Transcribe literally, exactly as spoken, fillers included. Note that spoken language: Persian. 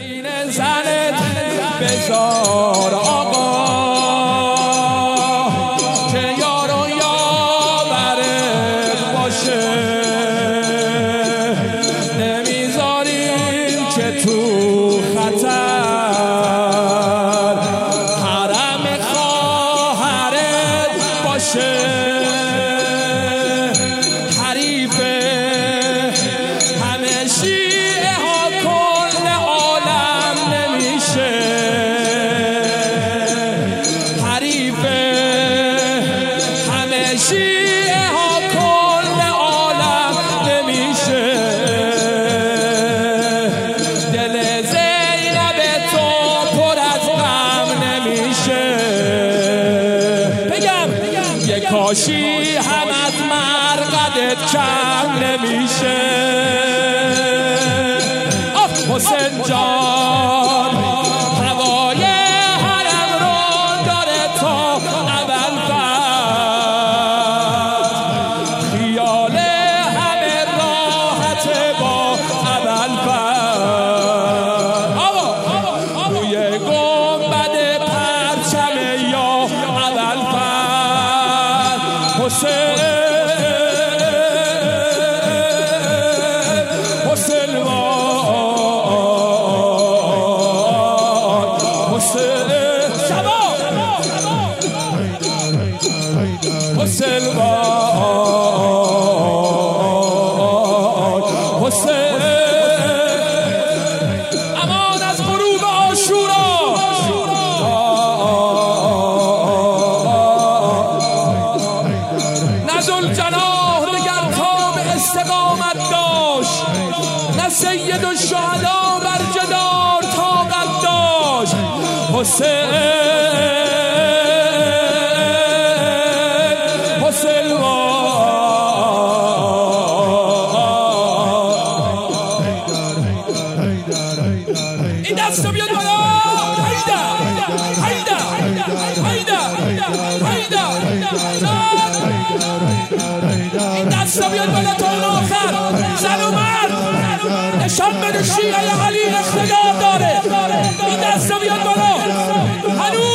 سینه زنت بذار آقا که یار و یاورت باشه، نمیذاریم که تو خطر حرم خواهرت باشه. حریف همه شیعه ها کل عالم نمیشه، حریف همه شیعه ها کل عالم نمیشه. دل زینب تو پر از غم نمیشه. بگم یه کاشی هم از مرقدت کم نمیشه. آه حسین جان هوای حرم رو داره تا ابوالفضل، خیال همه راحت با ابوالفضل. آقا روی گنبد پرچم یا ابوالفضل حسین حسین حسین شباب حسین حسین امان از غروب عاشورا. نه ذوالجلال نگر تا به استقامت داشت، نه سید الشهدا بر جدار طاقت داشت. حسین حسین این دست بیاد بالا. حیدر حیدر حیدر حیدر این دست بیاد بالا تا آخر. زن و مرد نشان بده شیعه علی اقتدار داره. این دست بیاد بالا. هنوز